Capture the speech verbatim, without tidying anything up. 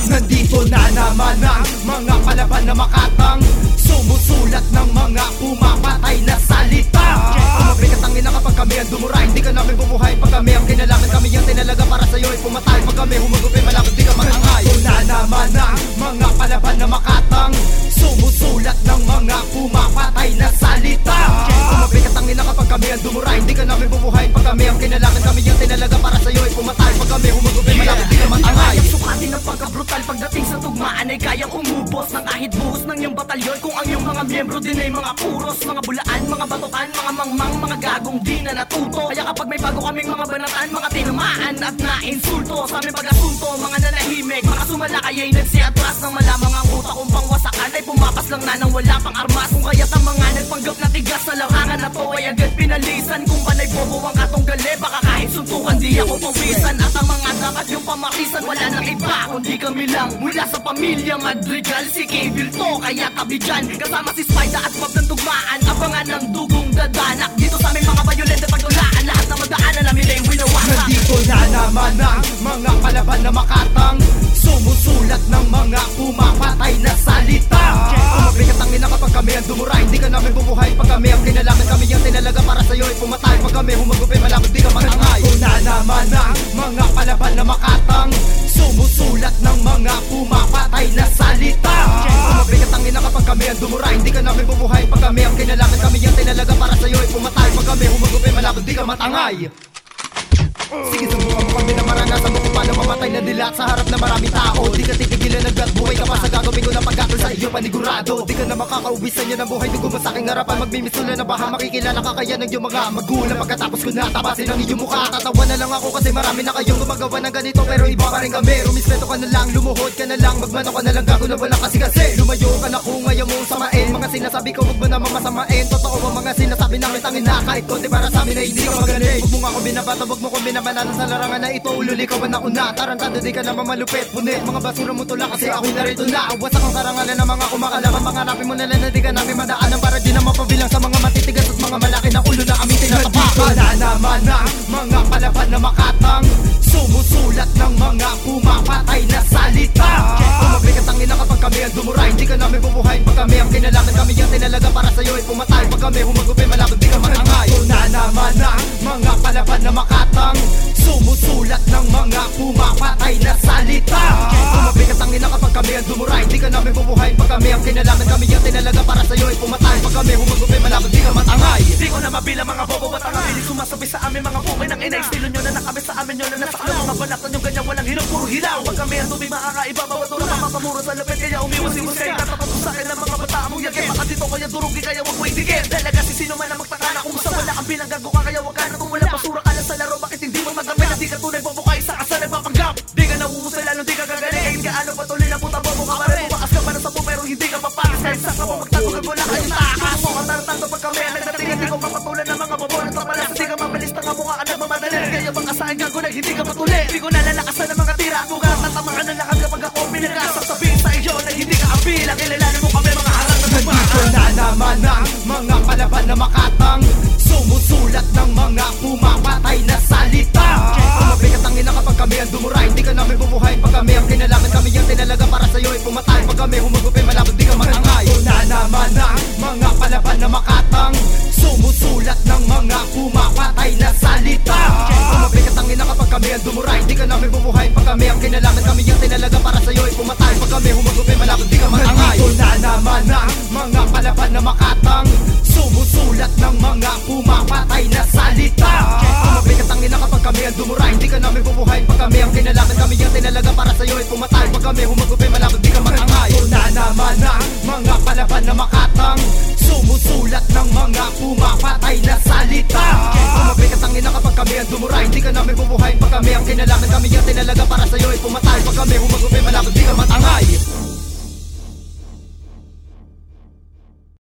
Nandito na naman ang mga palaban na makatang sumusulat ng mga pumapatay na salita. Kumabi ka tangin na kapag kami ang dumura, hindi ka namin bumuhay. Pag kami ang kinalaman, kami yung tinalaga para sa'yo ay pumatay. Pag kami humagupin, malapit di ka matangay. Nandito na naman ang mga palaban na makatang sumusulat ng mga pumapatay na salita. Kumabi ka tangin na kapag kami ang dumura, hindi ka namin bumuhay. Pag kami ang kinalaman, kami yung tinalaga para sa'yo ay pumatay. Pag kami humagupin, malapit di ka matangay. Sukatin ng pagka-brutal pagdating sa tugmaan ay kayang umubos ng kahit buhos ng iyong batalyon. Kung ang iyong mga miyembro din ay mga puros, mga bulaan, mga batukan, mga mangmang, mga gagong di na natuto. Kaya kapag may bago kaming mga banatan, mga tinamaan at na-insulto sa aming pag-asunto, mga nanahimik, mga sumalakay ay nagsiatras ng malamang ang utak kong pangwasakan ay pumapas lang na nang wala pang armas. Kung kaya't ang mga nagpanggap na tigas sa larangan na to ay agad pinalisan. Kung panay bobo ang katong gali, baka kahit suntukan di ako pawisan. At ang mga dapat yung pamakisan, wala nang iba kundi kami lang mula sa pamilya Madrigal. Si Cable to, kaya tabi dyan kasama si Spida at Bob ng tugmaan. Abangan ng dugong dadanak dito sa aming mga bayolente pagdulaan. Lahat na madaanan namin ay winawasak. Nandito na naman ang mga palaban na makatang sumusulat ng mga pumapatay na salita. Kumabi ka tangin na kapag kami ang dumura, hindi ka namin bumuhay. Pag kami ang kinalaman, kami yung tinalaga para sa'yo ay pumatay. Pag kami humagupin, malapit di ka matangay. Nandito na naman ang mga palaban na makatang sumusulat ng mga pumapatay na salita. Kumabi ka tangin na kapag kami ang dumura, hindi ka namin bumuhay. Pag kami ang kinalaman, kami yung tinalaga para sa'yo ay pumatay. Pag kami humagupin, malapit di ka matangay. Sige, subukan mo kami na maranasan mo kung paano mamatay na dilat sa harap na maraming tao. Di ka titigilan ng God, buhay ka pa sa gagawin ko na pagkakal sa iyo panigurado. Di ka na makakauwi sa inyo ng buhay, di ko sa aking harapan magmimisula na baha. Makikilala ka kaya ng iyong mga magulang. Pagkatapos ko na tapasin ang iyong mukha, tatawa na lang ako kasi marami na kayong gumagawa ng ganito. Pero iba pa rin kami, rumispeto ka na lang, lumuhod ka na lang, magmano ka na lang, gago na wala kasi kasi lumayo ka na kung ayaw mong samain. Mga sinasabi ko, huwag mo na mamasamain. Totoo ang mga sinasabi namin, tangin na kahit konti para sa amin ay hindi ka magaling. Huwag mo nga ko binabata, huwag mo ko binabanatan sa larangan na ito. Ululi ka ba na una, tarantado di ka na mamalupit. Punit, mga basura mo tula kasi ako'y narito na. Wasak ang karangalan ng mga kumakalaban. Pangarapin mo na lang na di ka namin madaanan para di na mapabilang sa mga matitigas at mga malaki na ulo na aming tinatapakan. Na naman ang mga palaban na makatang sumusulat ng mga pumapatay na salita. Kumabi ka tangin na kapag kami ang dumura, hindi ka namin bumuhay. Pag kami ang kinalaman, kami yung tinalaga para sa'yo ay pumatay. Pag kami humagupin, malapit di ka matangay. Na naman ang mga palaban na makatang sumusulat ng mga pumapatay na salita. Kumabi ka tangin na kapag kami ang dumura, hindi ka namin bumuhay. Pag kami ang kinalaman, kami yung tinalaga para sa'yo ay pumatay. Pag kami humagupin, malapit di ka matangay. Di ko na mabilang mga bobo at ang abiling sumasabi sa amin mga bukay ng inay. Estilo nyo na nakabit sa amin nyo na nasakla. Mga banatan yung ganyan walang hirap, puro hilaw. Pag kami ang tubig makakaiba, bawat ura mamamuro sa lapit. Kaya umiwas-iwas kayo, tatapat sa akin ng mga bata mong yagin. Baka dito kaya durugi, kaya wag mo itigil. Dalaga si sino man ang magtaka na kumusta wala kang bilang gago ka. Kaya wag ka na kung wala basura ka lang sa laro. Bakit hindi mo magamit? Di ka tunay bobo ka, isa ka sa nagpapanggap. Di ka nauusay lalo, di ka gagaling. Kahit gaano patuloy na puta bobo ka pa rin. Bumakas ka pa na sa po pero hindi ka papakas. Kahit sa ka mo magtatugag wala kayong takas. Mo ka tarantado pag kami ang nagdating. Hindi ko papatulan ng mga bobo na tropa lang. Di ka mabilis na nga mukha ka nagmamadali. Kaya bang asahan gago na hindi ka patuloy. Di ko nalalakasan ng mga tira. Kung ka tatamaan na lakad kapag ako pinagkasap. Sabihin sa iyo na hindi ka apila. Kilalanin mo kami mga harang na tugmaan. Nandito na naman ang mga palaban na makatang sumusulat ng mga pumapatay na salita. Kumabi ka tangin na kapag kami ang dumura, hindi ka namin bumuhay. Pag kami ang kinalaman, kami yung tinalaga para sa'yo ay pumatay. Pag kami humagupin, malapit di ka matangay. Na naman ang mga palaban na makatang sumusulat ng mga pumapatay na salita. Kumabi ka tangin na kapag kami ang dumura, hindi ka namin bumuhay. Pag kami ang kinalaman, kami yung tinalaga para sa'yo ay pumatay. Pag kami humagupin, malapit di ka matangay. Na naman ang mga palaban na makatang sumusulat ng mga pumapatay na salita. Kumabi ka tangin na kapag kami ang dumura, hindi ka namin bumuhay. Pag kami ang kinalaman, kami yung tinalaga para sa'yo ay pumatay. Pag kami humagupin, malapit di ka matangay. Na naman ang mga palaban na makatang sumusulat ng mga pumapatay na salita. Kumabi ka tangin na kapag kami ang dumura, hindi ka namin bumuhay. Pag kami ang kinalaman, kami yung tinalaga para sa'yo ay pumatay. Pag kami humagupin,